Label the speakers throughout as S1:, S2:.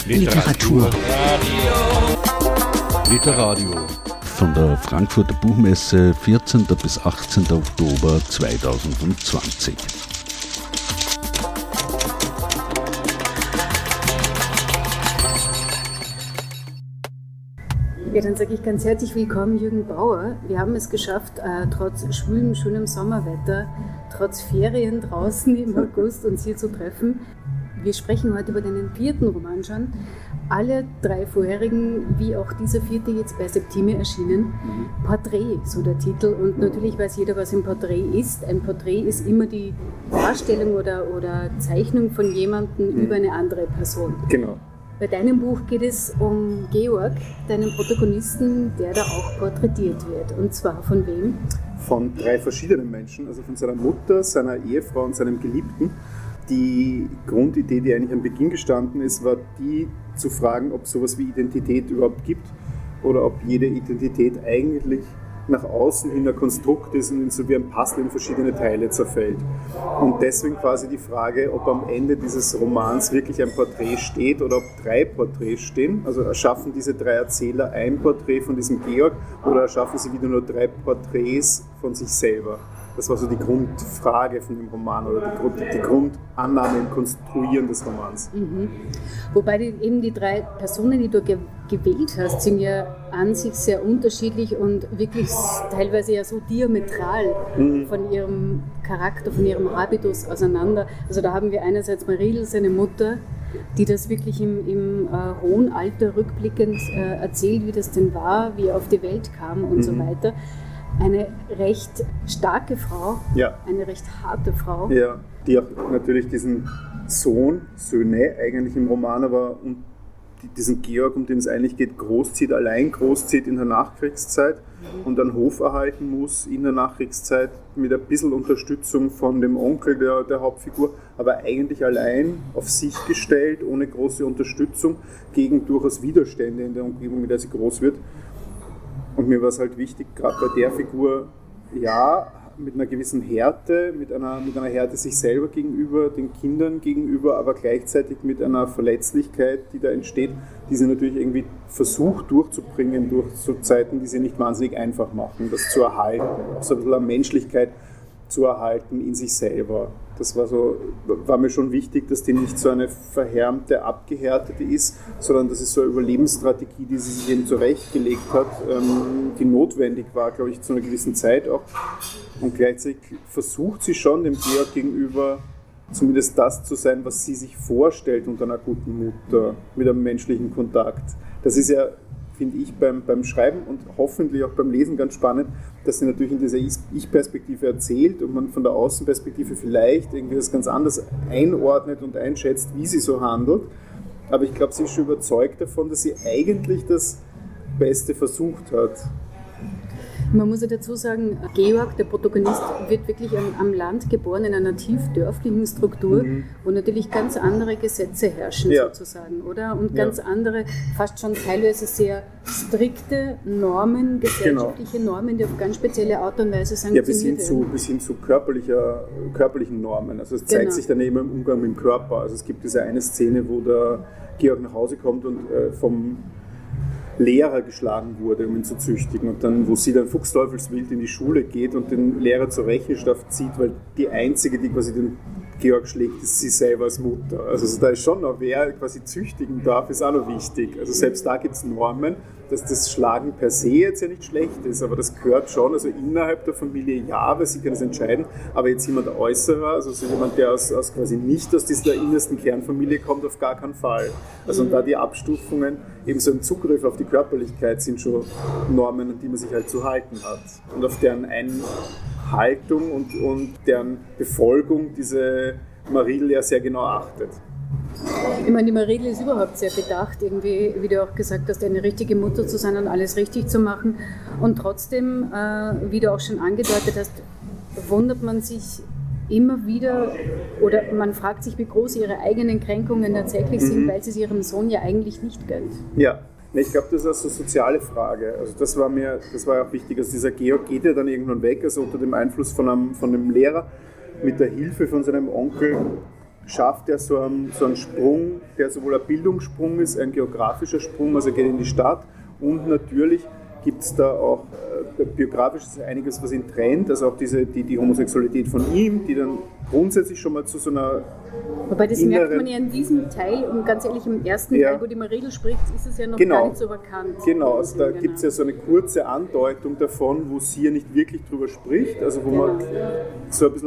S1: Literatur.
S2: Literadio. Von der Frankfurter Buchmesse 14. bis 18. Oktober 2020.
S3: Ja, dann sage ich ganz herzlich willkommen, Jürgen Bauer. Wir haben es geschafft, trotz schwülem, schönem Sommerwetter, trotz Ferien draußen im August uns hier zu treffen. Wir sprechen heute über deinen 4. Roman schon. Alle 3 vorherigen, wie auch dieser 4. jetzt bei Septime erschienen. Porträt, so der Titel. Und natürlich weiß jeder, was ein Porträt ist. Ein Porträt ist immer die Darstellung oder Zeichnung von jemandem über eine andere Person.
S4: Genau.
S3: Bei deinem Buch geht es um Georg, deinen Protagonisten, der da auch porträtiert wird. Und zwar von wem?
S4: Von 3 verschiedenen Menschen, also von seiner Mutter, seiner Ehefrau und seinem Geliebten. Die Grundidee, die eigentlich am Beginn gestanden ist, war die zu fragen, ob es sowas wie Identität überhaupt gibt oder ob jede Identität eigentlich nach außen hin ein Konstrukt ist und so wie ein Puzzle in verschiedene Teile zerfällt. Und deswegen quasi die Frage, ob am Ende dieses Romans wirklich ein Porträt steht oder ob 3 Porträts stehen. Also erschaffen diese 3 Erzähler ein Porträt von diesem Georg oder erschaffen sie wieder nur 3 Porträts von sich selber? Das war so die Grundfrage von dem Roman oder die Grundannahme im Konstruieren des Romans.
S3: Mhm. Wobei eben die 3 Personen, die du gewählt hast, sind ja an sich sehr unterschiedlich und wirklich teilweise ja so diametral von ihrem Charakter, von ihrem Habitus auseinander. Also da haben wir einerseits Marilde, seine Mutter, die das wirklich im hohen Alter rückblickend erzählt, wie das denn war, wie er auf die Welt kam und so weiter. Eine recht starke Frau, eine recht harte Frau. Ja,
S4: die auch natürlich diesen Söhne eigentlich im Roman, aber diesen Georg, um den es eigentlich geht, allein großzieht in der Nachkriegszeit und einen Hof erhalten muss in der Nachkriegszeit mit ein bisschen Unterstützung von dem Onkel der Hauptfigur, aber eigentlich allein auf sich gestellt, ohne große Unterstützung, gegen durchaus Widerstände in der Umgebung, in der sie groß wird. Und mir war es halt wichtig, gerade bei der Figur, mit einer gewissen Härte, mit einer Härte sich selber gegenüber, den Kindern gegenüber, aber gleichzeitig mit einer Verletzlichkeit, die da entsteht, die sie natürlich irgendwie versucht durchzubringen durch so Zeiten, die sie nicht wahnsinnig einfach machen, das zu erhalten, so ein bisschen eine Menschlichkeit zu erhalten in sich selber. Das war mir schon wichtig, dass die nicht so eine verhärmte, abgehärtete ist, sondern das ist so eine Überlebensstrategie, die sie sich eben zurechtgelegt hat, die notwendig war, glaube ich, zu einer gewissen Zeit auch. Und gleichzeitig versucht sie schon dem Georg gegenüber zumindest das zu sein, was sie sich vorstellt unter einer guten Mutter, mit einem menschlichen Kontakt. Das ist ja, finde ich, beim Schreiben und hoffentlich auch beim Lesen ganz spannend, dass sie natürlich in dieser Ich-Perspektive erzählt und man von der Außenperspektive vielleicht irgendwie das ganz anders einordnet und einschätzt, wie sie so handelt. Aber ich glaube, sie ist schon überzeugt davon, dass sie eigentlich das Beste versucht hat.
S3: Man muss ja dazu sagen, Georg, der Protagonist, wird wirklich am Land geboren, in einer tief dörflichen Struktur, wo natürlich ganz andere Gesetze herrschen, sozusagen, oder? Und ganz andere, fast schon teilweise sehr strikte Normen, gesellschaftliche Normen, die auf ganz spezielle Art und Weise sanktioniert werden.
S4: Bis hin zu körperlichen Normen. Also es zeigt sich dann eben im Umgang mit dem Körper. Also es gibt diese eine Szene, wo der Georg nach Hause kommt und vom Lehrer geschlagen wurde, um ihn zu züchtigen, und dann, wo sie dann fuchsteufelswild in die Schule geht und den Lehrer zur Rechenschaft zieht, weil die einzige, die quasi den Georg schlägt, ist sie selber als Mutter. Also da ist schon noch, wer quasi züchtigen darf, ist auch noch wichtig. Also selbst da gibt es Normen, dass das Schlagen per se jetzt ja nicht schlecht ist, aber das gehört schon, also innerhalb der Familie weil sie kann das entscheiden, aber jetzt jemand äußerer, also so jemand, der quasi nicht aus dieser innersten Kernfamilie kommt, auf gar keinen Fall. Also und da die Abstufungen, eben so ein Zugriff auf die Körperlichkeit sind schon Normen, an die man sich halt zu halten hat und auf deren Einhaltung und deren Befolgung diese Marilde ja sehr genau achtet.
S3: Ich meine, die Marilde ist überhaupt sehr bedacht, irgendwie, wie du auch gesagt hast, eine richtige Mutter zu sein und alles richtig zu machen. Und trotzdem, wie du auch schon angedeutet hast, wundert man sich immer wieder, oder man fragt sich, wie groß ihre eigenen Kränkungen tatsächlich sind, weil sie es ihrem Sohn ja eigentlich nicht gönnt.
S4: Ja, ich glaube, das ist also eine soziale Frage. Also das war auch wichtig. Also dieser Georg geht ja dann irgendwann weg, also unter dem Einfluss von einem Lehrer, mit der Hilfe von seinem Onkel schafft er so einen Sprung, der sowohl ein Bildungssprung ist, ein geografischer Sprung, also er geht in die Stadt, und natürlich gibt es da auch biografisch ist einiges, was ihn trennt, also auch die Homosexualität von ihm, die dann grundsätzlich schon mal zu so einer
S3: Wobei das merkt man ja in diesem Teil, und ganz ehrlich, im ersten Teil, wo die Maridel spricht, ist es ja noch gar nicht so bekannt.
S4: Genau, also da gibt es ja so eine kurze Andeutung davon, wo sie ja nicht wirklich drüber spricht, also wo man so ein bisschen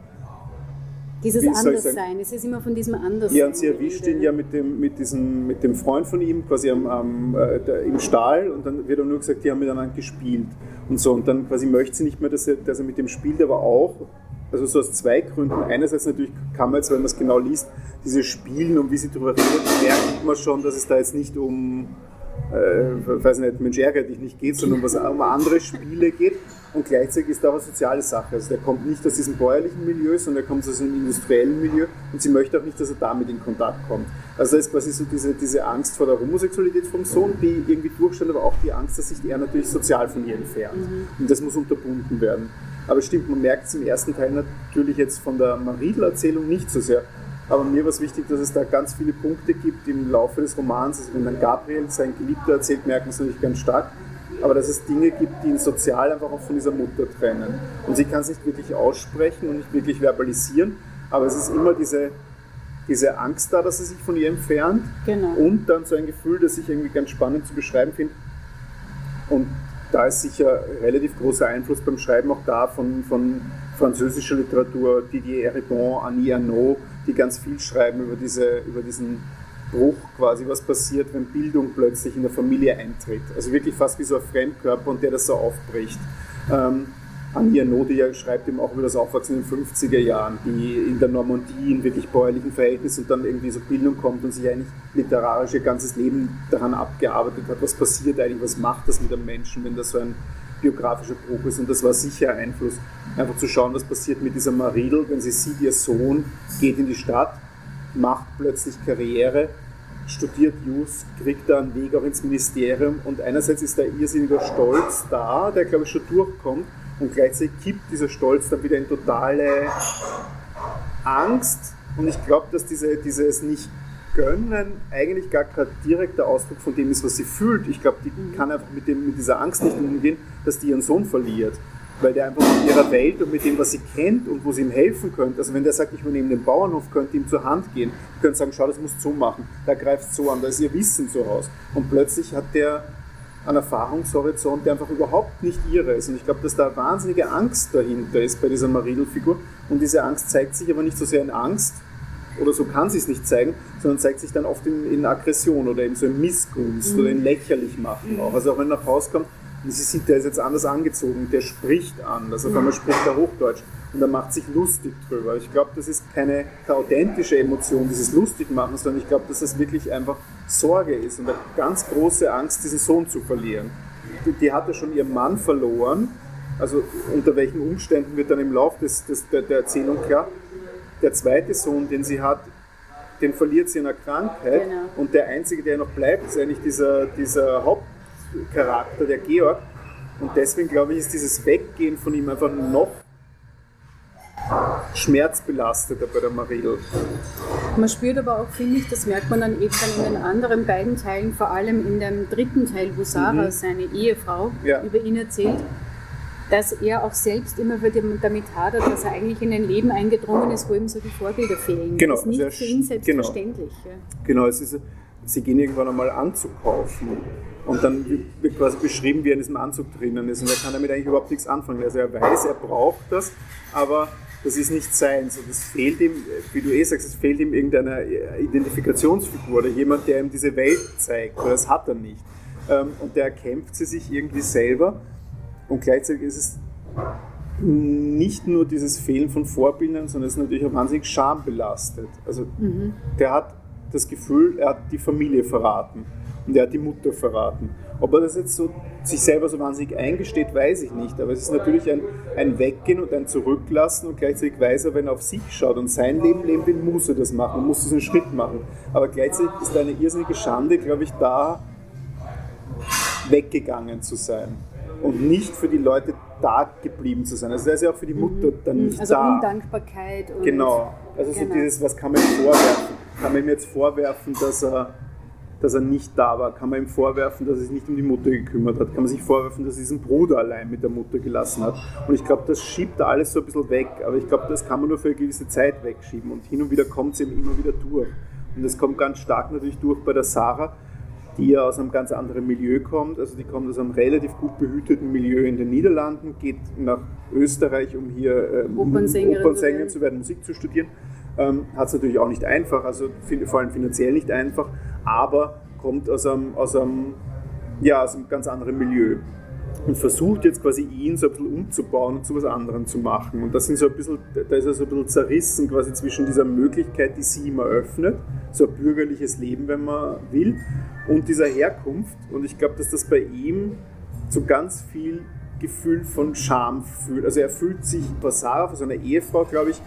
S3: dieses Anderssein, es ist immer von diesem Anderssein.
S4: Ja, und sie erwischt ihn ja mit dem Freund von ihm quasi im Stall, und dann wird nur gesagt, die haben miteinander gespielt und so, und dann quasi möchte sie nicht mehr, dass er mit dem spielt, aber auch, also so aus zwei Gründen. Einerseits natürlich kann man jetzt, wenn man es genau liest, diese Spielen und wie sie darüber redet, merkt man schon, dass es da jetzt nicht um weiß nicht, Mensch ärgere dich nicht geht, sondern um andere Spiele geht, und gleichzeitig ist da auch eine soziale Sache. Also der kommt nicht aus diesem bäuerlichen Milieu, sondern er kommt aus einem industriellen Milieu, und sie möchte auch nicht, dass er damit in Kontakt kommt. Also da ist quasi so diese Angst vor der Homosexualität vom Sohn, die irgendwie durchsteht, aber auch die Angst, dass sich er natürlich sozial von ihr entfernt. Und das muss unterbunden werden. Aber stimmt, man merkt es im ersten Teil natürlich jetzt von der Maridel-Erzählung nicht so sehr. Aber mir war es wichtig, dass es da ganz viele Punkte gibt im Laufe des Romans. Also wenn dann Gabriel sein Geliebter erzählt, merkt man es natürlich ganz stark. Aber dass es Dinge gibt, die ihn sozial einfach auch von dieser Mutter trennen. Und sie kann es nicht wirklich aussprechen und nicht wirklich verbalisieren. Aber es ist immer diese Angst da, dass er sich von ihr entfernt.
S3: Genau.
S4: Und dann so ein Gefühl, das ich irgendwie ganz spannend zu beschreiben finde. Und da ist sicher relativ großer Einfluss beim Schreiben auch da von französischer Literatur, Didier Eribon, Annie Ernaux, die ganz viel schreiben über diesen Bruch quasi, was passiert, wenn Bildung plötzlich in der Familie eintritt. Also wirklich fast wie so ein Fremdkörper, und der das so aufbricht. Annie Ernaux, die ja schreibt eben auch über das Aufwachsen in den 50er Jahren, die in der Normandie in wirklich bäuerlichen Verhältnissen und dann irgendwie so Bildung kommt und sich eigentlich literarisch ihr ganzes Leben daran abgearbeitet hat, was passiert eigentlich, was macht das mit einem Menschen, wenn das so ein biografischer Bruch ist, und das war sicher ein Einfluss, einfach zu schauen, was passiert mit dieser Maridel, wenn sie sieht, ihr Sohn geht in die Stadt, macht plötzlich Karriere, studiert Jus, kriegt da einen Weg auch ins Ministerium, und einerseits ist da irrsinniger Stolz da, der glaube ich schon durchkommt, und gleichzeitig kippt dieser Stolz dann wieder in totale Angst, und ich glaube, dass dieses nicht Gönnen eigentlich gar kein direkter Ausdruck von dem ist, was sie fühlt. Ich glaube, die kann einfach mit dieser Angst nicht umgehen, dass die ihren Sohn verliert. Weil der einfach mit ihrer Welt und mit dem, was sie kennt und wo sie ihm helfen könnte, also wenn der sagt, ich übernehme den Bauernhof, könnte ihm zur Hand gehen, könnte sagen, schau, das musst du so machen, da greift so an, da ist ihr Wissen so aus. Und plötzlich hat der einen Erfahrungshorizont, der einfach überhaupt nicht ihre ist. Und ich glaube, dass da eine wahnsinnige Angst dahinter ist bei dieser Maridel-Figur. Und diese Angst zeigt sich aber nicht so sehr in Angst, oder so kann sie es nicht zeigen, sondern zeigt sich dann oft in Aggression oder eben so in Missgunst oder in Lächerlichmachen auch. Also auch wenn er nach Hause kommt und sie sieht, der ist jetzt anders angezogen, der spricht anders, auf einmal spricht er Hochdeutsch und er macht sich lustig drüber. Ich glaube, das ist keine authentische Emotion, dieses Lustigmachen, sondern ich glaube, dass das wirklich einfach Sorge ist und eine ganz große Angst, diesen Sohn zu verlieren. Die hatte schon ihren Mann verloren, also unter welchen Umständen wird dann im Laufe der Erzählung klar. Der zweite Sohn, den sie hat, den verliert sie in einer Krankheit, genau. Und der einzige, der noch bleibt, ist eigentlich dieser Hauptcharakter, der Georg. Und deswegen, glaube ich, ist dieses Weggehen von ihm einfach noch schmerzbelasteter bei der Maridel.
S3: Man spürt aber auch, finde ich, das merkt man dann eben dann in den anderen beiden Teilen, vor allem in dem dritten Teil, wo Sarah, seine Ehefrau, über ihn erzählt, dass er auch selbst immer damit hadert, dass er eigentlich in ein Leben eingedrungen ist, wo ihm so die Vorbilder fehlen.
S4: Genau,
S3: das ist nicht für ihn selbstverständlich.
S4: Genau, sie gehen irgendwann einmal Anzug kaufen und dann wird quasi beschrieben, wie er in diesem Anzug drinnen ist und er kann damit eigentlich überhaupt nichts anfangen. Also er weiß, er braucht das, aber das ist nicht seins und es fehlt ihm, wie du sagst, es fehlt ihm irgendeine Identifikationsfigur oder jemand, der ihm diese Welt zeigt, weil das hat er nicht. Und der erkämpft sie sich irgendwie selber. Und gleichzeitig ist es nicht nur dieses Fehlen von Vorbildern, sondern es ist natürlich auch wahnsinnig schambelastet. Also der hat das Gefühl, er hat die Familie verraten und er hat die Mutter verraten. Ob er das jetzt so sich selber so wahnsinnig eingesteht, weiß ich nicht. Aber es ist natürlich ein Weggehen und ein Zurücklassen und gleichzeitig weiß er, wenn er auf sich schaut und sein Leben leben will, muss er das machen, er muss diesen Schritt machen. Aber gleichzeitig ist eine irrsinnige Schande, glaube ich, da weggegangen zu sein. Und nicht für die Leute da geblieben zu sein. Also der ist ja auch für die Mutter dann nicht
S3: also
S4: da.
S3: Undankbarkeit. Und
S4: genau. Also so dieses, was kann man ihm vorwerfen? Kann man ihm jetzt vorwerfen, dass er nicht da war? Kann man ihm vorwerfen, dass er sich nicht um die Mutter gekümmert hat? Kann man sich vorwerfen, dass er diesen Bruder allein mit der Mutter gelassen hat? Und ich glaube, das schiebt da alles so ein bisschen weg. Aber ich glaube, das kann man nur für eine gewisse Zeit wegschieben. Und hin und wieder kommt es eben immer wieder durch. Und das kommt ganz stark natürlich durch bei der Sarah, die ja aus einem ganz anderen Milieu kommt. Also die kommt aus einem relativ gut behüteten Milieu in den Niederlanden, geht nach Österreich, um hier Opernsängerin zu werden, Musik zu studieren. Hat es natürlich auch nicht einfach, also vor allem finanziell nicht einfach, aber kommt aus einem ganz anderen Milieu und versucht jetzt quasi ihn so ein bisschen umzubauen und zu was anderem zu machen. Und das sind da ist er so ein bisschen zerrissen quasi zwischen dieser Möglichkeit, die sie ihm eröffnet, so ein bürgerliches Leben, wenn man will, und dieser Herkunft. Und ich glaube, dass das bei ihm so ganz viel Gefühl von Scham fühlt. Also er fühlt sich vor Sarah, vor seiner Ehefrau, glaube ich,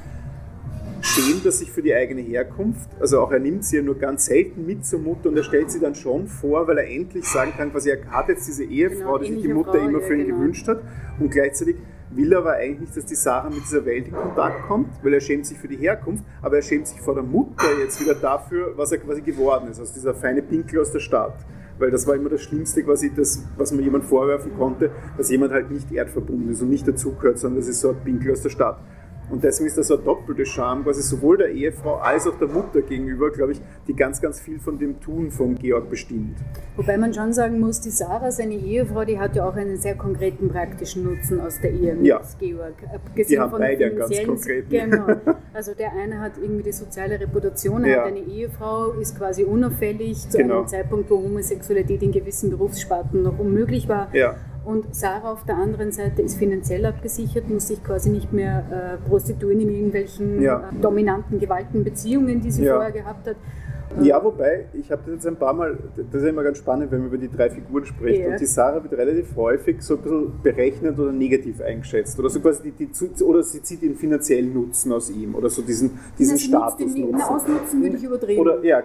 S4: schämt er sich für die eigene Herkunft. Also auch er nimmt sie ja nur ganz selten mit zur Mutter und er stellt sie dann schon vor, weil er endlich sagen kann, quasi er hat jetzt diese Ehefrau, die sich die Mutter immer für ihn gewünscht hat, und gleichzeitig will er aber eigentlich nicht, dass die Sarah mit dieser Welt in Kontakt kommt, weil er schämt sich für die Herkunft, aber er schämt sich vor der Mutter jetzt wieder dafür, was er quasi geworden ist, also dieser feine Pinkel aus der Stadt. Weil das war immer das Schlimmste, quasi das, was man jemand vorwerfen konnte, dass jemand halt nicht erdverbunden ist und nicht dazugehört, sondern das ist so ein Pinkel aus der Stadt. Und deswegen ist das so eine doppelte Scham, quasi sowohl der Ehefrau als auch der Mutter gegenüber, glaube ich, die ganz, ganz viel von dem Tun von Georg bestimmt.
S3: Wobei man schon sagen muss, die Sarah, seine Ehefrau, die hat ja auch einen sehr konkreten praktischen Nutzen aus der Ehe mit Georg.
S4: Die haben beide einen ganz konkreten.
S3: Genau. Also der eine hat irgendwie die soziale Reputation, er hat eine Ehefrau, ist quasi unauffällig zu einem Zeitpunkt, wo Homosexualität in gewissen Berufssparten noch unmöglich war.
S4: Ja.
S3: Und Sarah auf der anderen Seite ist finanziell abgesichert, muss sich quasi nicht mehr prostituieren in irgendwelchen dominanten Gewaltenbeziehungen, die sie vorher gehabt hat.
S4: Ja, wobei, ich habe das jetzt ein paar Mal, das ist immer ganz spannend, wenn man über die drei Figuren spricht. Und die Sarah wird relativ häufig so ein bisschen berechnet oder negativ eingeschätzt. Oder so quasi oder sie zieht den finanziellen Nutzen aus ihm oder so diesen Statusnutzen.
S3: Ausnutzen würde ich überdrehen.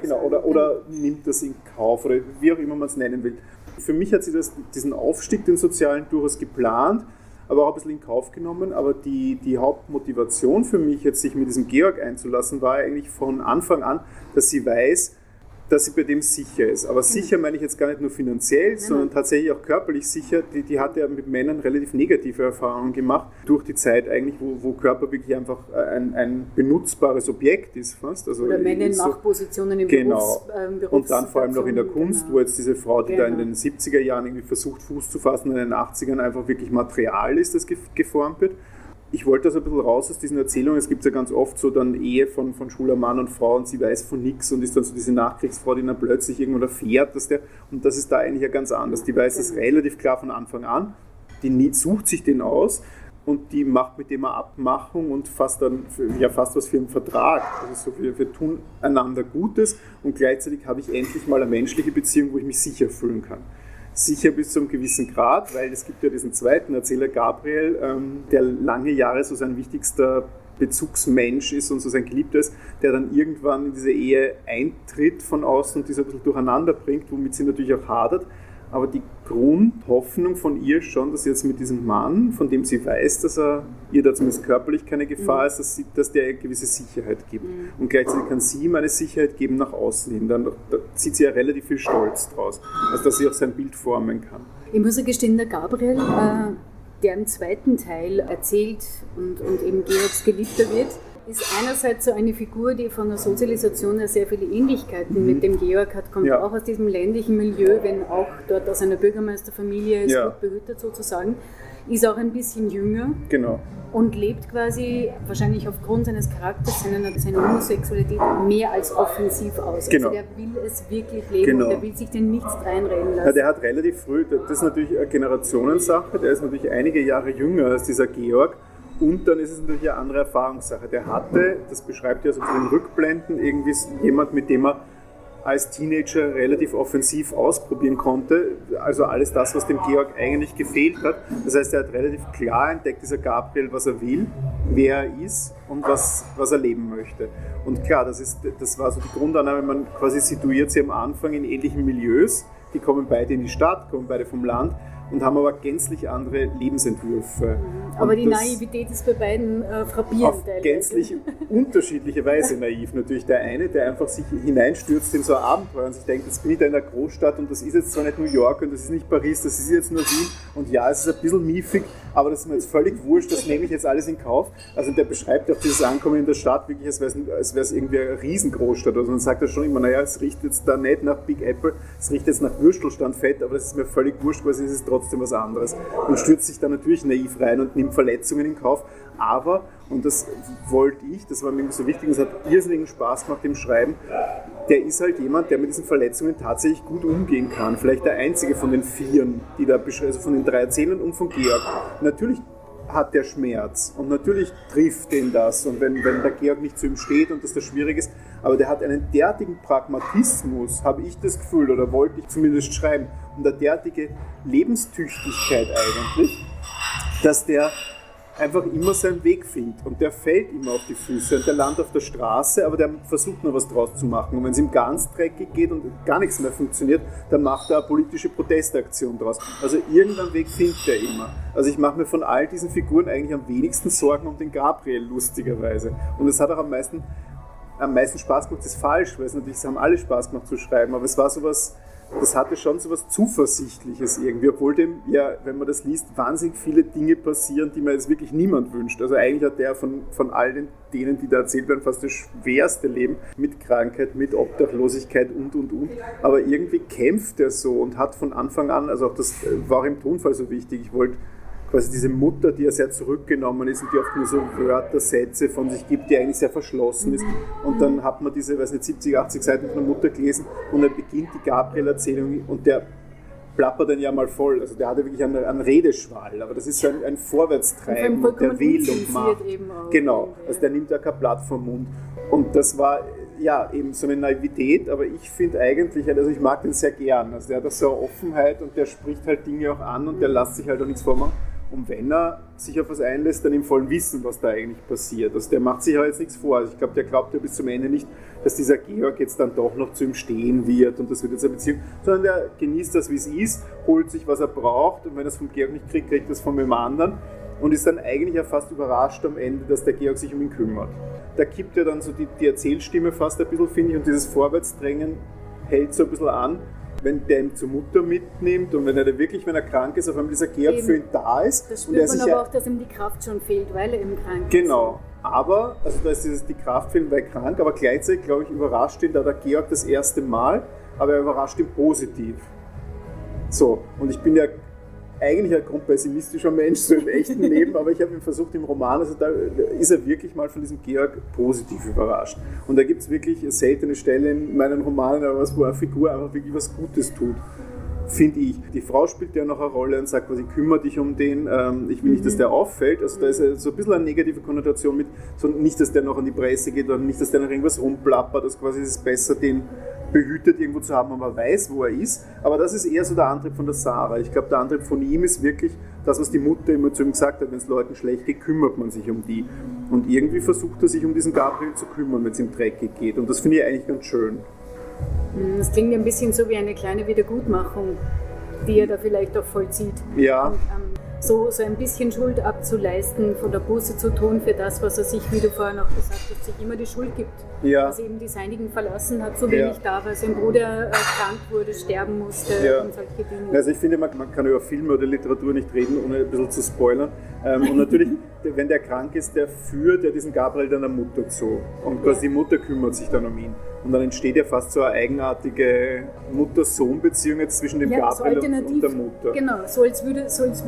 S4: Oder nimmt das in Kauf oder wie auch immer man es nennen will. Für mich hat sie diesen Aufstieg, den sozialen, durchaus geplant, aber auch ein bisschen in Kauf genommen. Aber die Hauptmotivation für mich, jetzt sich mit diesem Georg einzulassen, war eigentlich von Anfang an, dass sie weiß, dass sie bei dem sicher ist. Aber sicher meine ich jetzt gar nicht nur finanziell, sondern tatsächlich auch körperlich sicher. Die hat ja mit Männern relativ negative Erfahrungen gemacht, durch die Zeit eigentlich, wo Körper wirklich einfach ein benutzbares Objekt ist fast. Also
S3: oder Männer in Machtpositionen im
S4: Berufs. Und dann vor allem noch in der Kunst, wo jetzt diese Frau, die da in den 70er Jahren irgendwie versucht, Fuß zu fassen, in den 80ern einfach wirklich Material ist, das geformt wird. Ich wollte also ein bisschen raus aus diesen Erzählungen. Es gibt ja ganz oft so dann Ehe von schwuler Mann und Frau und sie weiß von nichts und ist dann so diese Nachkriegsfrau, die dann plötzlich irgendwo erfährt, und das ist da eigentlich ja ganz anders. Die weiß das relativ klar von Anfang an, die sucht sich den aus und die macht mit dem eine Abmachung und fast was für einen Vertrag. Also so wir tun einander Gutes und gleichzeitig habe ich endlich mal eine menschliche Beziehung, wo ich mich sicher fühlen kann. Sicher bis zu einem gewissen Grad, weil es gibt ja diesen zweiten Erzähler, Gabriel, der lange Jahre so sein wichtigster Bezugsmensch ist und so sein Geliebter ist, der dann irgendwann in diese Ehe eintritt von außen und die so ein bisschen durcheinander bringt, womit sie natürlich auch hadert. Aber die Grundhoffnung von ihr ist schon, dass sie jetzt mit diesem Mann, von dem sie weiß, dass er ihr da zumindest körperlich keine Gefahr ist, dass der eine gewisse Sicherheit gibt. Und gleichzeitig kann sie ihm eine Sicherheit geben nach außen hin. Da zieht sie ja relativ viel Stolz draus, also dass sie auch sein Bild formen kann.
S3: Ich muss ja gestehen, der Gabriel, der im zweiten Teil erzählt und eben Georgs Geliebter wird, ist einerseits so eine Figur, die von der Sozialisation her sehr viele Ähnlichkeiten mit dem Georg hat, kommt auch aus diesem ländlichen Milieu, wenn auch dort aus einer Bürgermeisterfamilie ist, gut behütet sozusagen, ist auch ein bisschen jünger und lebt quasi wahrscheinlich aufgrund seines Charakters, seiner Homosexualität mehr als offensiv aus. Also der will es wirklich leben und der will sich denn nichts reinreden lassen.
S4: Ja, der hat relativ früh, das ist natürlich eine Generationensache, der ist natürlich einige Jahre jünger als dieser Georg. Und dann ist es natürlich eine andere Erfahrungssache. Der hatte, das beschreibt ja so in den Rückblenden, irgendwie jemand, mit dem er als Teenager relativ offensiv ausprobieren konnte. Also alles das, was dem Georg eigentlich gefehlt hat. Das heißt, er hat relativ klar entdeckt, dieser Gabriel, was er will, wer er ist und was er leben möchte. Und klar, das war so die Grundannahme, man quasi situiert sie am Anfang in ähnlichen Milieus. Die kommen beide in die Stadt, kommen beide vom Land. und haben aber gänzlich andere Lebensentwürfe.
S3: Aber die Naivität ist bei beiden frappierend.
S4: Auf gänzlich unterschiedliche Weise naiv. Natürlich der eine, der einfach sich hineinstürzt in so ein Abenteuer und sich denkt, jetzt bin ich da in der Großstadt und das ist jetzt zwar nicht New York und das ist nicht Paris, das ist jetzt nur Wien und ja, es ist ein bisschen miefig, aber das ist mir jetzt völlig wurscht, das nehme ich jetzt alles in Kauf. Also der beschreibt auch dieses Ankommen in der Stadt wirklich, als wäre es irgendwie eine Riesengroßstadt. Also man sagt ja schon immer, naja, es riecht jetzt da nicht nach Big Apple, es riecht jetzt nach Würstelstandfett, aber das ist mir völlig wurscht, weil es ist trotzdem was anderes. Und stürzt sich da natürlich naiv rein und nimmt Verletzungen in Kauf. Aber, und das wollte ich, das war mir so wichtig, es hat irrsinnigen Spaß gemacht im Schreiben, der ist halt jemand, der mit diesen Verletzungen tatsächlich gut umgehen kann. Vielleicht der einzige von den vieren, die da also von den 3 Erzählern und von Georg. Natürlich hat der Schmerz und natürlich trifft den das und wenn der Georg nicht zu ihm steht und das schwierig ist, aber der hat einen derartigen Pragmatismus, habe ich das Gefühl, oder wollte ich zumindest schreiben, und eine derartige Lebenstüchtigkeit eigentlich, dass der einfach immer seinen Weg findet und der fällt immer auf die Füße und der landet auf der Straße, aber der versucht noch was draus zu machen und wenn es ihm ganz dreckig geht und gar nichts mehr funktioniert, dann macht er eine politische Protestaktion draus. Also irgendeinen Weg findet er immer. Also ich mache mir von all diesen Figuren eigentlich am wenigsten Sorgen um den Gabriel, lustigerweise. Und es hat auch am meisten Spaß gemacht, das ist falsch, weil es haben alle Spaß gemacht zu schreiben, aber es war sowas, das hatte schon so was Zuversichtliches irgendwie, obwohl dem, ja, wenn man das liest, wahnsinnig viele Dinge passieren, die man jetzt wirklich niemand wünscht. Also eigentlich hat der von all denen, die da erzählt werden, fast das schwerste Leben mit Krankheit, mit Obdachlosigkeit und. Aber irgendwie kämpft er so und hat von Anfang an, also auch das war auch im Tonfall so wichtig, ich wollte quasi diese Mutter, die ja sehr zurückgenommen ist und die oft nur so Wörter, Sätze von sich gibt, die eigentlich sehr verschlossen ist. Und dann hat man diese, 70, 80 Seiten von der Mutter gelesen und dann beginnt die Gabriel-Erzählung und der plappert dann ja mal voll. Also der hatte wirklich einen Redeschwall, aber das ist so ein Vorwärtstreiben und der will und macht. Genau, also der nimmt ja kein Blatt vom Mund. Und das war ja eben so eine Naivität, aber ich finde eigentlich, also ich mag den sehr gern. Also der hat da so eine Offenheit und der spricht halt Dinge auch an und der lässt sich halt auch nichts vormachen. Und wenn er sich auf was einlässt, dann im vollen Wissen, was da eigentlich passiert. Also der macht sich ja jetzt nichts vor. Also ich glaube, der glaubt ja bis zum Ende nicht, dass dieser Georg jetzt dann doch noch zu ihm stehen wird und das wird jetzt eine Beziehung, sondern der genießt das, wie es ist, holt sich, was er braucht und wenn er es vom Georg nicht kriegt, kriegt er es von dem anderen und ist dann eigentlich ja fast überrascht am Ende, dass der Georg sich um ihn kümmert. Da kippt ja dann so die Erzählstimme fast ein bisschen, finde ich, und dieses Vorwärtsdrängen hält so ein bisschen an, wenn der ihn zur Mutter mitnimmt und wenn er krank ist, auf einmal dieser Georg für ihn da ist.
S3: Das spürt man aber auch, dass ihm die Kraft schon fehlt, weil er eben krank ist.
S4: Genau, aber, also da ist die Kraft fehlt, weil er krank, aber gleichzeitig, glaube ich, überrascht ihn da der Georg das erste Mal, aber er überrascht ihn positiv. So, und ich bin ja eigentlich ein grundpessimistischer Mensch, so im echten Leben, aber ich habe ihn versucht im Roman, also da ist er wirklich mal von diesem Georg positiv überrascht. Und da gibt es wirklich seltene Stellen in meinen Romanen, wo eine Figur einfach wirklich was Gutes tut, finde ich. Die Frau spielt ja noch eine Rolle und sagt quasi, kümmere dich um den, ich will nicht, dass der auffällt. Also da ist so ein bisschen eine negative Konnotation mit, so nicht, dass der noch an die Presse geht oder nicht, dass der noch irgendwas rumplappert, also quasi ist es besser, den behütet irgendwo zu haben, wenn man weiß, wo er ist. Aber das ist eher so der Antrieb von der Sarah. Ich glaube, der Antrieb von ihm ist wirklich das, was die Mutter immer zu ihm gesagt hat, wenn es Leuten schlecht geht, kümmert man sich um die. Und irgendwie versucht er sich um diesen Gabriel zu kümmern, wenn es ihm dreckig geht. Und das finde ich eigentlich ganz schön.
S3: Das klingt ein bisschen so wie eine kleine Wiedergutmachung, die er da vielleicht auch vollzieht.
S4: Ja.
S3: Und, so ein bisschen Schuld abzuleisten, von der Buße zu tun für das, was er sich, wie du vorher noch gesagt hast, sich immer die Schuld gibt.
S4: Ja.
S3: Dass eben die Seinigen verlassen hat, so wenig da, weil sein Bruder krank wurde, sterben musste und solche Dinge.
S4: Also ich finde, man kann über Filme oder Literatur nicht reden, ohne ein bisschen zu spoilern. Und natürlich, wenn der krank ist, der führt ja diesen Gabriel dann der Mutter zu. Und quasi die Mutter kümmert sich dann um ihn. Und dann entsteht ja fast so eine eigenartige Mutter-Sohn-Beziehung jetzt zwischen dem Gabriel und der Mutter.
S3: Genau, so als würde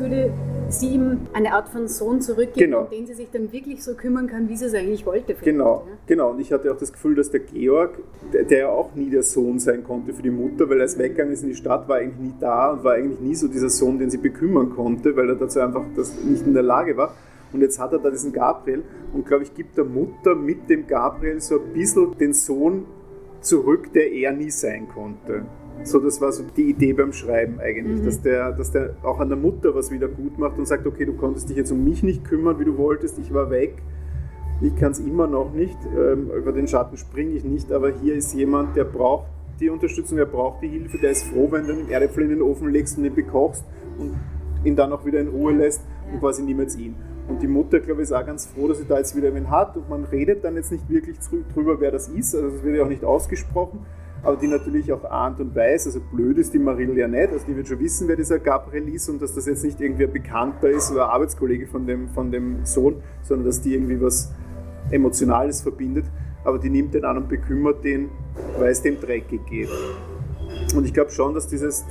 S3: sie ihm eine Art von Sohn zurückgeben, um den sie sich dann wirklich so kümmern kann, wie sie es eigentlich wollte.
S4: Genau. Und ich hatte auch das Gefühl, dass der Georg, der ja auch nie der Sohn sein konnte für die Mutter, weil er ist weggegangen ist in die Stadt, war eigentlich nie da und war eigentlich nie so dieser Sohn, den sie bekümmern konnte, weil er dazu einfach nicht in der Lage war. Und jetzt hat er da diesen Gabriel und, glaube ich, gibt der Mutter mit dem Gabriel so ein bisschen den Sohn zurück, der er nie sein konnte. So, das war so die Idee beim Schreiben eigentlich, dass der auch an der Mutter was wieder gut macht und sagt, okay, du konntest dich jetzt um mich nicht kümmern, wie du wolltest, ich war weg, ich kann es immer noch nicht, über den Schatten springe ich nicht, aber hier ist jemand, der braucht die Unterstützung, der braucht die Hilfe, der ist froh, wenn du einen Erdäpfel in den Ofen legst und ihn bekochst und ihn dann auch wieder in Ruhe lässt und quasi niemals ihn. Und die Mutter, glaube ich, ist auch ganz froh, dass sie da jetzt wieder wen hat und man redet dann jetzt nicht wirklich drüber, wer das ist, also das wird ja auch nicht ausgesprochen, aber die natürlich auch ahnt und weiß, also blöd ist die Marill ja nicht, also die wird schon wissen, wer dieser Gabriel ist und dass das jetzt nicht irgendwie ein Bekannter ist oder ein Arbeitskollege von dem Sohn, sondern dass die irgendwie was Emotionales verbindet, aber die nimmt den an und bekümmert den, weil es dem dreckig geht. Und ich glaube schon, dass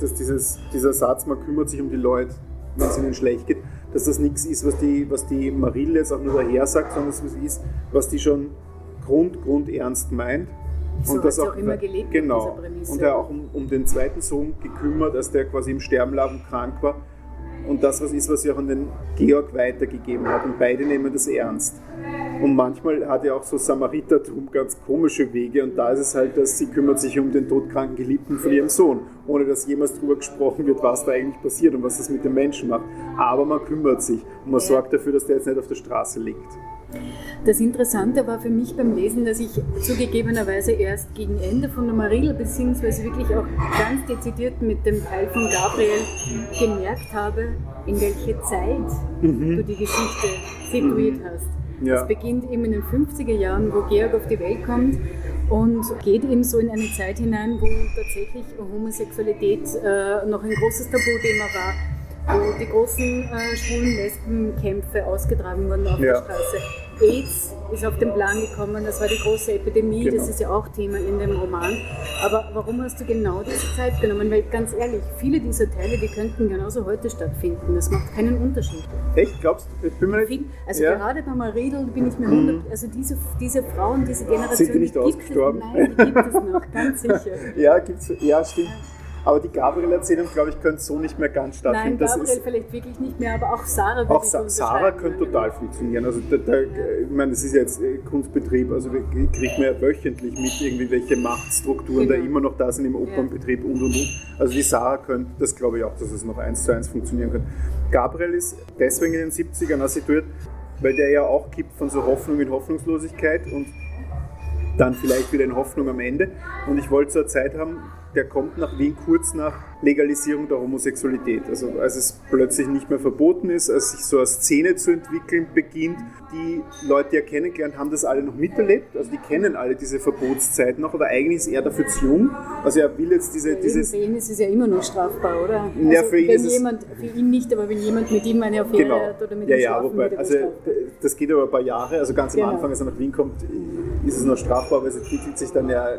S4: dieser Satz, man kümmert sich um die Leute, wenn es ihnen schlecht geht, dass das nichts ist, was die Marill jetzt auch nur daher sagt, sondern dass es ist, was die schon grundernst meint.
S3: So
S4: und das
S3: auch immer gelebt,
S4: genau.
S3: mit dieser Prämisse.
S4: Und er auch um den zweiten Sohn gekümmert, als der quasi im Sterben lag und krank war. Und das was sie auch an den Georg weitergegeben hat. Und beide nehmen das ernst. Und manchmal hat er auch so Samaritertum ganz komische Wege. Und da ist es halt, dass sie kümmert sich um den todkranken Geliebten von ihrem Sohn. Ohne dass jemals darüber gesprochen wird, was da eigentlich passiert und was das mit dem Menschen macht. Aber man kümmert sich. Und man sorgt dafür, dass der jetzt nicht auf der Straße liegt.
S3: Das Interessante war für mich beim Lesen, dass ich zugegebenerweise erst gegen Ende von der Marill, beziehungsweise wirklich auch ganz dezidiert mit dem Teil von Gabriel gemerkt habe, in welche Zeit du die Geschichte situiert hast.
S4: Ja.
S3: Es beginnt eben in den 50er Jahren, wo Georg auf die Welt kommt und geht eben so in eine Zeit hinein, wo tatsächlich Homosexualität noch ein großes Tabuthema war, wo die großen Schwulen-Lesben-Kämpfe ausgetragen wurden auf der Straße. AIDS ist auf den Plan gekommen, das war die große Epidemie, das ist ja auch Thema in dem Roman. Aber warum hast du genau diese Zeit genommen? Weil ganz ehrlich, viele dieser Teile, die könnten genauso heute stattfinden. Das macht keinen Unterschied.
S4: Echt? Glaubst du? Ich bin mir nicht...
S3: Also gerade bei Marill bin ich mir 100%, also diese Frauen, diese Generation,
S4: sind die nicht ausgestorben?
S3: Nein, die gibt es noch, ganz sicher.
S4: Ja, stimmt. Aber die Gabriel-Erzählung, glaube ich, könnte so nicht mehr ganz stattfinden.
S3: Nein, Gabriel vielleicht wirklich nicht mehr, aber auch Sarah würde ich
S4: Sarah könnte total funktionieren. Also ich meine, das ist ja jetzt Kunstbetrieb, also wir kriegen ja wöchentlich mit, irgendwie welche Machtstrukturen da immer noch da sind im Opernbetrieb und. Also die Sarah könnte, das glaube ich auch, dass es noch 1:1 funktionieren könnte. Gabriel ist deswegen in den 70ern situiert, weil der ja auch kippt von so Hoffnung in Hoffnungslosigkeit und dann vielleicht wieder in Hoffnung am Ende. Und ich wollte so eine Zeit haben, der kommt nach Wien kurz nach Legalisierung der Homosexualität. Also als es plötzlich nicht mehr verboten ist, als sich so eine Szene zu entwickeln beginnt. Die Leute, die er kennengelernt haben, das alle noch miterlebt. Also die kennen alle diese Verbotszeit noch, aber eigentlich ist er dafür zu jung. Also er will jetzt dieses...
S3: Für ihn ist es ja immer noch strafbar, oder? Also
S4: ja, für ihn ist
S3: für ihn nicht, aber wenn jemand mit ihm eine Affäre hat oder mit ihm schlafen würde,
S4: also das geht aber ein paar Jahre. Also ganz am Anfang, als er nach Wien kommt, ist es noch strafbar, aber es entwickelt sich dann ja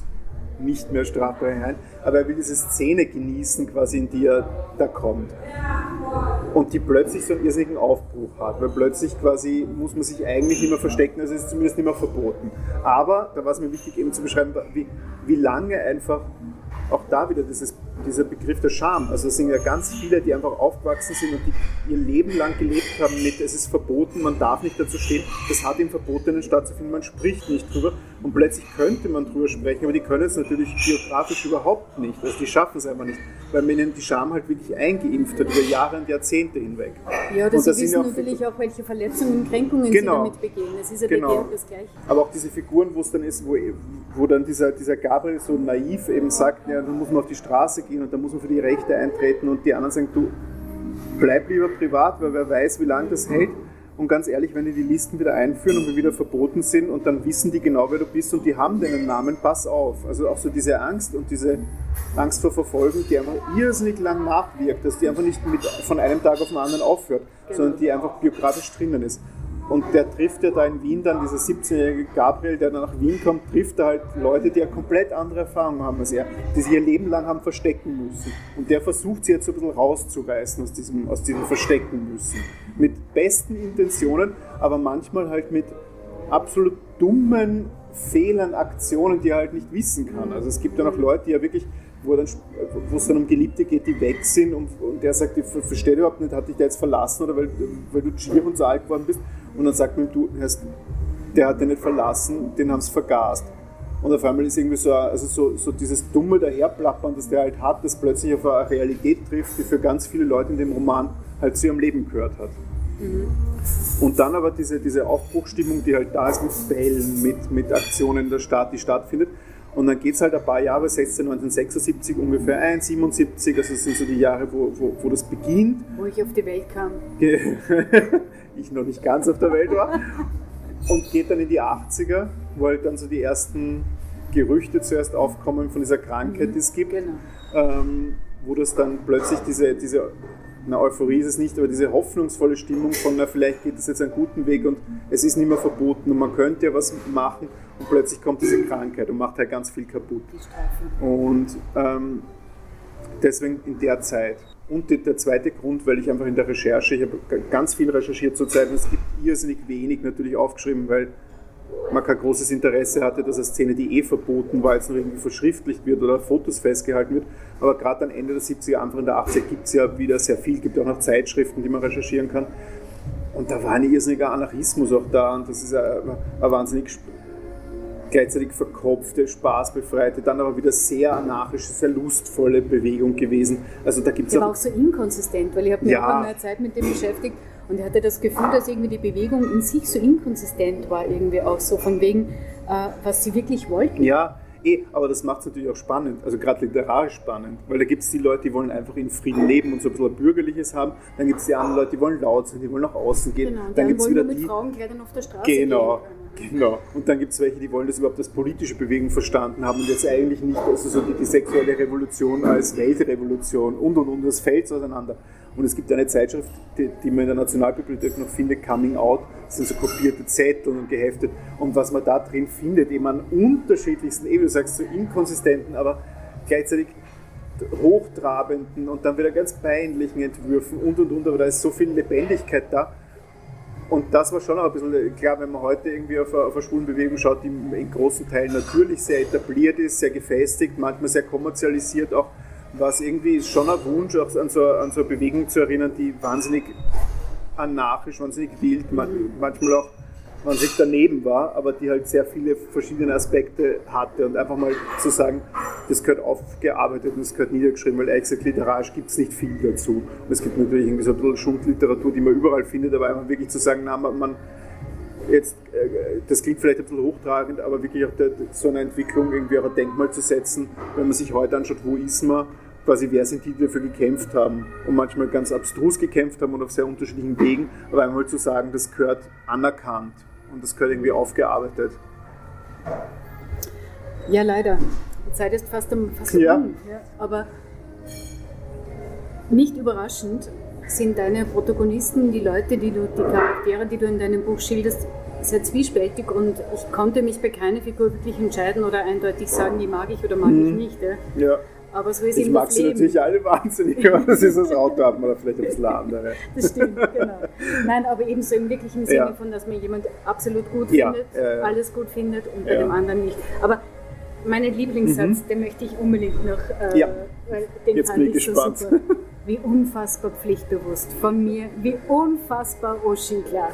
S4: nicht mehr strafbar hinein, aber er will diese Szene genießen, quasi in die er da kommt. Und die plötzlich so einen irrsinnigen Aufbruch hat, weil plötzlich quasi muss man sich eigentlich nicht mehr verstecken, also es ist zumindest nicht mehr verboten. Aber, da war es mir wichtig eben zu beschreiben, wie lange einfach auch da wieder dieser Begriff der Scham, also es sind ja ganz viele, die einfach aufgewachsen sind und die ihr Leben lang gelebt haben mit, es ist verboten, man darf nicht dazu stehen, das hat im Verbotenen stattzufinden, man spricht nicht drüber und plötzlich könnte man drüber sprechen, aber die können es natürlich biografisch überhaupt nicht, also die schaffen es einfach nicht, weil man ihnen die Scham halt wirklich eingeimpft hat über Jahre und Jahrzehnte hinweg.
S3: Ja, das wissen natürlich auch, welche Verletzungen und Kränkungen sie damit begehen, das ist ja bei Georg das Gleiche.
S4: Aber auch diese Figuren, wo es dann ist, wo dann dieser Gabriel so naiv eben sagt, ja, dann muss man auf die Straße gehen und dann muss man für die Rechte eintreten und die anderen sagen, du bleib lieber privat, weil wer weiß, wie lange das hält. Und ganz ehrlich, wenn die Listen wieder einführen und wir wieder verboten sind und dann wissen die genau, wer du bist und die haben deinen Namen, pass auf. Also auch so diese Angst und diese Angst vor Verfolgung, die einfach irrsinnig lang nachwirkt, dass die einfach nicht von einem Tag auf den anderen aufhört, sondern die einfach biografisch drinnen ist. Und der trifft ja da in Wien dann, dieser 17-jährige Gabriel, der dann nach Wien kommt, trifft er halt Leute, die ja komplett andere Erfahrungen haben als er, die sich ihr Leben lang haben verstecken müssen. Und der versucht sie jetzt so ein bisschen rauszureißen aus diesem Verstecken müssen. Mit besten Intentionen, aber manchmal halt mit absolut dummen Fehlern, Aktionen, die er halt nicht wissen kann. Also es gibt ja noch Leute, die ja wirklich, wo es dann um Geliebte geht, die weg sind und der sagt, ich verstehe überhaupt nicht, hat dich der jetzt verlassen oder weil du schier und so alt geworden bist. Und dann sagt man, der hat den nicht verlassen, den haben sie vergast. Und auf einmal ist irgendwie so dieses dumme Daherplappern, das der halt hat, das plötzlich auf eine Realität trifft, die für ganz viele Leute in dem Roman halt zu ihrem Leben gehört hat. Mhm. Und dann aber diese Aufbruchstimmung, die halt da ist mit Bällen, mit Aktionen in der Stadt, die stattfindet. Und dann geht es halt ein paar Jahre, setzt er 1976 ungefähr ein, 77, also das sind so die Jahre, wo das beginnt.
S3: Wo ich auf die Welt kam.
S4: Ich noch nicht ganz auf der Welt war. Und geht dann in die 80er, wo halt dann so die ersten Gerüchte zuerst aufkommen von dieser Krankheit, die es gibt.
S3: Genau.
S4: Wo das dann plötzlich diese Euphorie ist es nicht, aber diese hoffnungsvolle Stimmung von, vielleicht geht es jetzt einen guten Weg und es ist nicht mehr verboten und man könnte ja was machen und plötzlich kommt diese Krankheit und macht halt ganz viel kaputt. Und deswegen in der Zeit. Und der zweite Grund, weil ich einfach in der Recherche, ich habe ganz viel recherchiert zur Zeit und es gibt irrsinnig wenig natürlich aufgeschrieben, weil man kein großes Interesse hatte, dass eine Szene, die verboten war, jetzt noch irgendwie verschriftlicht wird oder Fotos festgehalten wird. Aber gerade am Ende der 70er, Anfang der 80er gibt es ja wieder sehr viel, gibt ja auch noch Zeitschriften, die man recherchieren kann. Und da war ein irrsinniger Anarchismus auch da und das ist eine wahnsinnig gleichzeitig verkopfte, spaßbefreite, dann aber wieder sehr anarchische, sehr lustvolle Bewegung gewesen. Also da gibt's
S3: der war auch so inkonsistent, weil ich habe mich auch mehr Zeit mit dem beschäftigt und ich hatte das Gefühl, dass irgendwie die Bewegung in sich so inkonsistent war, irgendwie auch so von wegen, was sie wirklich wollten.
S4: Ja, aber das macht es natürlich auch spannend, also gerade literarisch spannend, weil da gibt es die Leute, die wollen einfach in Frieden leben und so ein bisschen Bürgerliches haben, dann gibt es die anderen Leute, die wollen laut sein, die wollen nach außen gehen.
S3: Genau,
S4: dann gibt's
S3: wollen
S4: wieder
S3: nur mit Frauenkleidern auf der Straße gehen.
S4: Genau. Und dann gibt es welche, die wollen das überhaupt als politische Bewegung verstanden haben und jetzt eigentlich nicht, also so die sexuelle Revolution als Weltrevolution und das fällt auseinander. Und es gibt eine Zeitschrift, die man in der Nationalbibliothek noch findet, Coming Out, das sind so kopierte Zettel und geheftet. Und was man da drin findet, eben an unterschiedlichsten, eben du sagst so inkonsistenten, aber gleichzeitig hochtrabenden und dann wieder ganz peinlichen Entwürfen und, aber da ist so viel Lebendigkeit da. Und das war schon auch ein bisschen, klar, wenn man heute irgendwie auf eine Schwulenbewegung schaut, die in großen Teilen natürlich sehr etabliert ist, sehr gefestigt, manchmal sehr kommerzialisiert auch, war es irgendwie schon ein Wunsch, auch an so eine Bewegung zu erinnern, die wahnsinnig anarchisch, wahnsinnig wild, manchmal auch wahnsinnig daneben war, aber die halt sehr viele verschiedene Aspekte hatte und einfach mal zu sagen, das gehört aufgearbeitet und das gehört niedergeschrieben, weil ehrlich gesagt, literarisch gibt es nicht viel dazu. Und es gibt natürlich irgendwie so ein bisschen Schundliteratur, die man überall findet, aber einfach wirklich zu sagen, das klingt vielleicht ein bisschen hochtragend, aber wirklich auch so eine Entwicklung irgendwie auch ein Denkmal zu setzen, wenn man sich heute anschaut, wo ist man, quasi wer sind die dafür gekämpft haben und manchmal ganz abstrus gekämpft haben und auf sehr unterschiedlichen Wegen, aber einmal zu sagen, das gehört anerkannt und das gehört irgendwie aufgearbeitet.
S3: Ja, leider. Die Zeit ist fast um. Ja, aber nicht überraschend sind deine Protagonisten, die Charaktere, die du in deinem Buch schilderst, sehr zwiespältig und ich konnte mich bei keiner Figur wirklich entscheiden oder eindeutig sagen, die mag ich oder mag ich nicht. Ja. Aber so ist
S4: ich mag sie natürlich alle wahnsinnig, aber das ist das Auto, hat man da vielleicht ein bisschen andere.
S3: Das stimmt, genau. Nein, aber eben so im wirklichen Sinne von, dass man jemand absolut gut findet, alles gut findet und bei dem anderen nicht. Aber meinen Lieblingssatz, den möchte ich unbedingt noch, weil den
S4: jetzt bin ich gespannt.
S3: So super. Wie unfassbar pflichtbewusst von mir, wie unfassbar Uschi-Glas.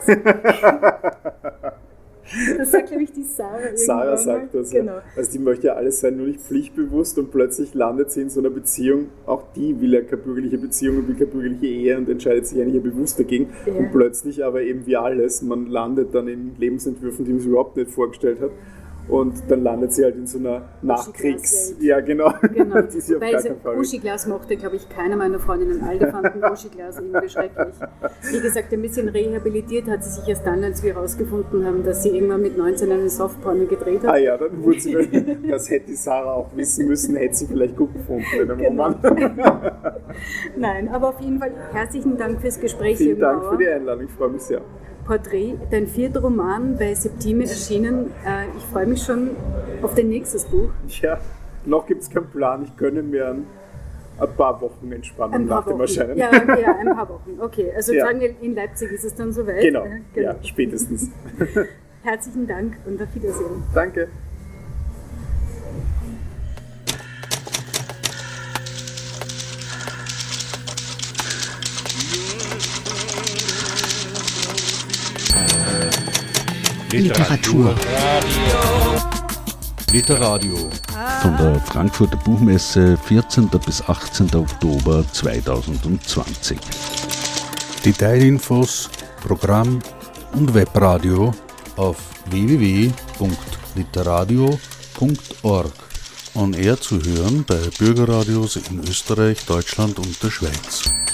S3: Das sagt, glaube ich, die Sarah irgendwann.
S4: Sarah sagt das,
S3: genau.
S4: Ja. Also die möchte ja alles sein, nur nicht pflichtbewusst und plötzlich landet sie in so einer Beziehung, auch die will ja keine bürgerliche Beziehung und will keine bürgerliche Ehe und entscheidet sich eigentlich bewusst dagegen. Ja. Und plötzlich aber eben wie alles, man landet dann in Lebensentwürfen, die man sich überhaupt nicht vorgestellt hat. Und dann landet sie halt in so einer Ja, genau.
S3: Weil Uschi-Glas mochte, glaube ich, keiner meiner Freundinnen. Alle fanden Uschi-Glas irgendwie schrecklich. Wie gesagt, ein bisschen rehabilitiert hat sie sich erst dann, als wir herausgefunden haben, dass sie irgendwann mit 19 einen Softporno gedreht hat.
S4: Ah ja, dann wurde sie, das hätte die Sarah auch wissen müssen, hätte sie vielleicht gut gefunden in dem Roman.
S3: Nein, aber auf jeden Fall herzlichen Dank fürs Gespräch.
S4: Vielen Dank für die Einladung, ich freue mich sehr.
S3: Porträt, dein 4. Roman bei Septime erschienen. Ich freue mich schon auf dein nächstes Buch.
S4: Ja, noch gibt es keinen Plan. Ich gönne mir ein paar Wochen Entspannung nach dem Erscheinen.
S3: Ja, ein paar Wochen. Okay, also sagen wir, in Leipzig ist es dann soweit.
S4: Genau. Ja, spätestens.
S3: Herzlichen Dank und auf Wiedersehen.
S4: Danke.
S2: Literatur. Literadio. Von der Frankfurter Buchmesse 14. bis 18. Oktober 2020. Detailinfos, Programm und Webradio auf www.literadio.org. On Air zu hören bei Bürgerradios in Österreich, Deutschland und der Schweiz.